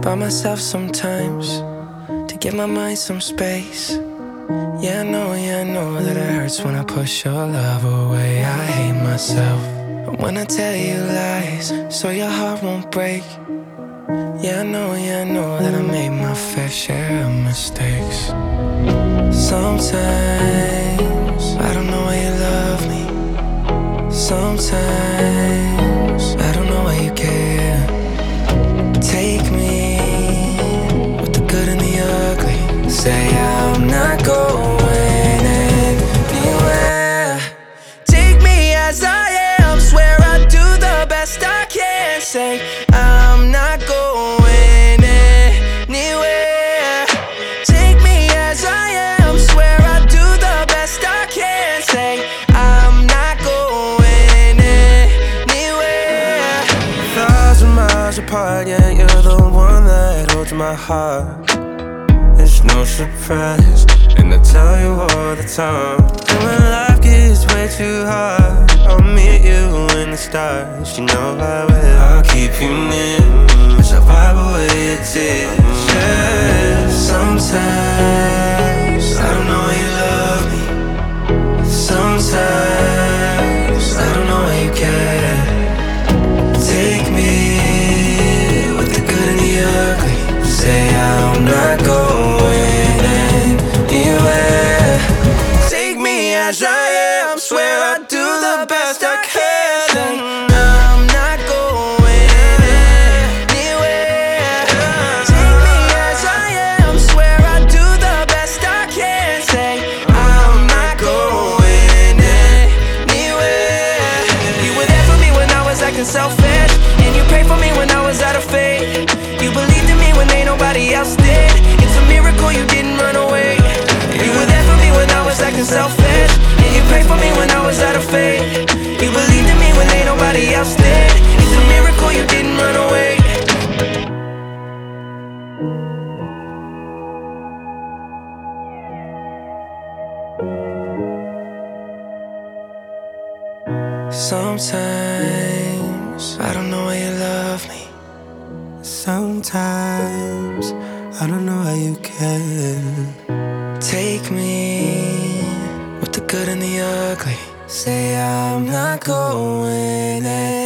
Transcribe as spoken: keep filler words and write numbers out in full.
by myself sometimes to give my mind some space. Yeah, I know, yeah, I know that it hurts when I push your love away. I hate myself when I tell you lies so your heart won't break. Yeah, I know, yeah, I know that I made my fair share of mistakes. Sometimes I don't know why you love me. Sometimes I don't know why you care. Take me with the good and the ugly. Say I'm not going anywhere. Take me as I am. Swear I do the best I can. Say I'm not going anywhere. Take me as I am. Swear I do the best I can. Say I'm not going anywhere. Thousand miles apart, yeah, you're the one that holds my heart. It's no surprise, and I tell you all the time. And when life gets way too hard, I'll meet you in the stars. You know I will. I'll keep you near as I wipe away your tears. Yeah. Sometimes I don't know why you love me. Sometimes I don't know why you care. Take me with the good and the ugly. Say I'm not going anywhere. Take me as I am. Swear I do the best I can. I'm not going anywhere. Take me as I am. Swear I do the best I can. Say I'm not going anywhere. You were there for me when I was acting selfish, and you prayed for me when I was out of faith. You believed in me when ain't nobody else did. It's a miracle you didn't run away. You were there for me when I was acting selfish, and you prayed for me when I was out of faith. You believed in me when ain't nobody else did. It's a miracle you didn't run away. Sometimes I don't know why you love me. Sometimes I don't know how you can. Take me with the good and the ugly. Say I'm not going anywhere.